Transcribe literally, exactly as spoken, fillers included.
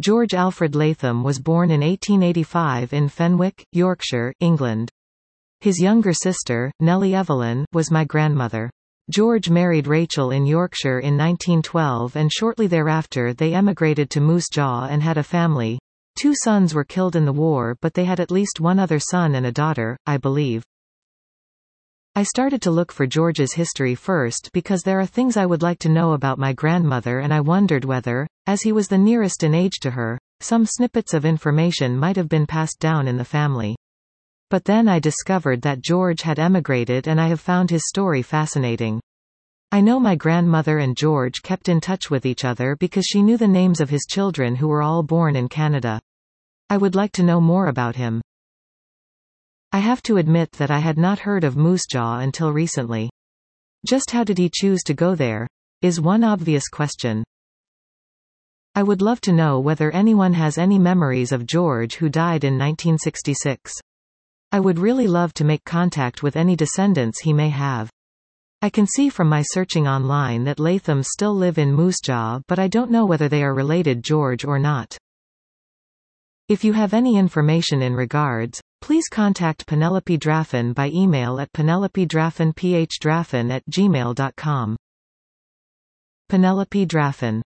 George Alfred Latham was born in eighteen eighty-five in Fenwick, Yorkshire, England. His younger sister, Nellie Evelyn, was my grandmother. George married Rachel in Yorkshire in nineteen twelve and shortly thereafter they emigrated to Moose Jaw and had a family. Two sons were killed in the war, but they had at least one other son and a daughter, I believe. I started to look for George's history first because there are things I would like to know about my grandmother, and I wondered whether, as he was the nearest in age to her, some snippets of information might have been passed down in the family. But then I discovered that George had emigrated and I have found his story fascinating. I know my grandmother and George kept in touch with each other because she knew the names of his children who were all born in Canada. I would like to know more about him. I have to admit that I had not heard of Moose Jaw until recently. Just how did he choose to go there? Is one obvious question. I would love to know whether anyone has any memories of George, who died in nineteen sixty-six. I would really love to make contact with any descendants he may have. I can see from my searching online that Lathams still live in Moose Jaw, but I don't know whether they are related George or not. If you have any information in regards, please contact Penelope Draffin by email at penelopedraffinphdraffin at gmail dot com. Penelope Draffin.